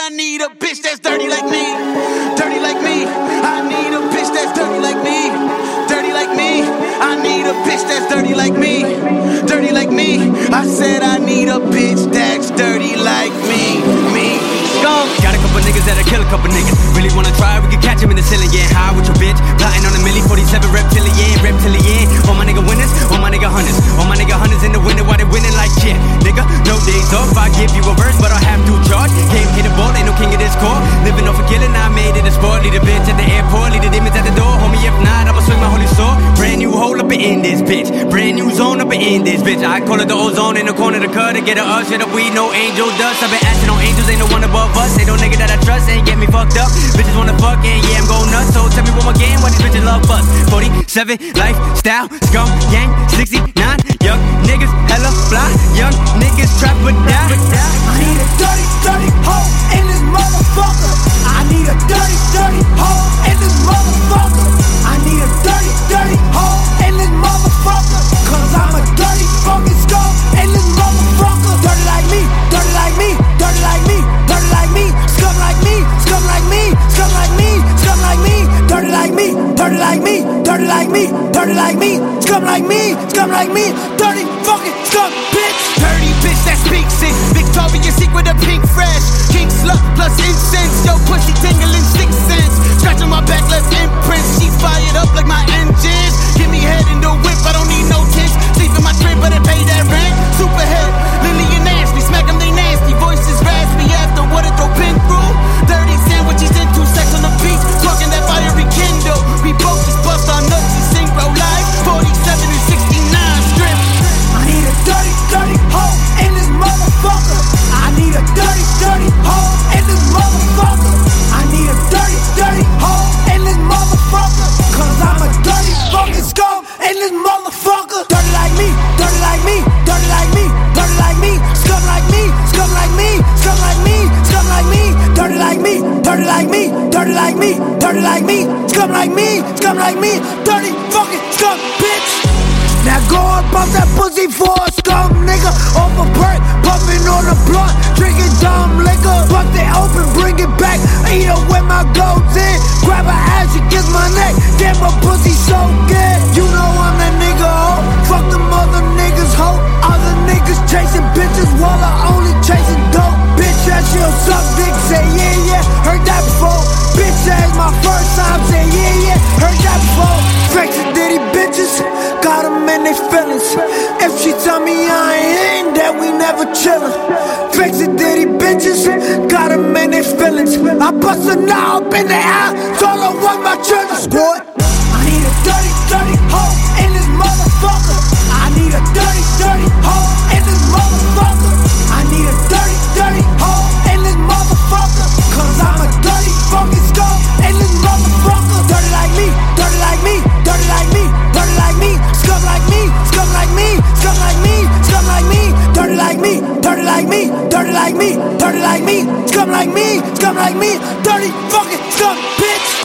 I need a bitch that's dirty like me. Dirty like me. I need a bitch that's dirty like me. Dirty like me. I need a bitch that's dirty like me. Dirty like me. I said I need a bitch that's dirty like me. Got a couple niggas that'll kill a couple niggas. Really wanna try, we can catch him in the ceiling. Getting high with your bitch, plotting on a milli, 47 reptilian. All my nigga winners, all my nigga hunters. All my nigga hunters in the winter while they winning like shit. Nigga, no days off, I give you a verse, but I have to charge. Came hit a ball, ain't no king of this core. Living off a killing, I made it a sport. Lead a bitch at the airport, lead the demons at the door. Homie, if not, I'ma swing my holy sword. Brand new hole up and in this bitch. Brand new zone up and in this bitch. I call it the ozone in the corner of the cut to get a us. Shit up, we no angel dust. I've been asking on angels, ain't no one above us. Ain't no nigga that I trust, ain't get me fucked up. Bitches wanna fuck, and yeah, I'm going nuts. So tell me one more game, why these bitches love us? 47, lifestyle, scum, gang, 69. Young niggas, hella fly. Young niggas trap or die. I need a dirty, dirty hoe in this motherfucker. I need a dirty, dirty hoe in this motherfucker. I need a dirty, dirty hoe in this motherfucker. Cause I'm a dirty fucking skull in this motherfucker. Dirty like me, dirty like me, dirty like me, dirty like me. Scum like me, scum like me, scum like me, scum like me. Dirty like me, dirty like me, dirty like me, dirty like me. Scum like me, scum like me. Dirty fucking scum, bitch. Dirty bitch that speaks it. Victoria's Secret of pink fresh. King slut plus incense. Yo pussy tingling 6 cents. Scratching my back left imprints. She fired up like my engines. Give me head in the whip, I don't need no tits. Sleep in my crib, but I pay that rent. Superhead, Lily and Ashley. Smack them, they nasty. Voices raspy after what it throw been through. Dirty sandwiches into sex on the beach. Talking that fiery Kindle. We both just bust our nuts and synchro live. 47 and 69 strip. I need a dirty, dirty hoe in this motherfucker. I need a dirty, dirty hoe in this motherfucker. I need a dirty, dirty hoe in this motherfucker. Cause I'm a dirty fucking scum in this motherfucker. Dirty like me, dirty like me, dirty like me, dirty like me. Scum like me, scum like me, scum like me, scum like me. Dirty like me, dirty like me, dirty like me, dirty like me. Scum like me, scum like me. Dirty fucking scum, bitch. Now go and pop that pussy for a scum nigga. Off a perk, puffin' on a blunt, drinking dumb liquor. Bust it open, bring it back, eat her with my goats in. Grab her ass, she kiss my neck, damn my pussy so good. You know I'm that nigga, ho. Fuck them other niggas, ho. Other niggas chasing bitches while I only chasing dope. Bitch ass, she'll suck dick, say yeah, yeah, heard that before. Bitch ass, my first time, say yeah, yeah, heard that before. Flexin' ditty bitches, got them in they feelings. If she tell me I ain't, that we never chillin'. Flexin' ditty bitches, got them in they feelings. I bust a knob in the ass, all I want my children. Boy, I need a dirty, dirty hoe in this motherfucker. I need a dirty, dirty hoe in this motherfucker. I need a dirty, dirty hoe in this motherfucker. Cause I'm a dirty fucking skull in this motherfucker. Dirty like me, dirty like me, dirty like me, dirty like me. Scum like me, scum like me, scum like me, scum like me. Dirty like me, dirty like me, dirty like me, dirty like me. Scum like me, scum like me. Dirty fucking scum, bitch.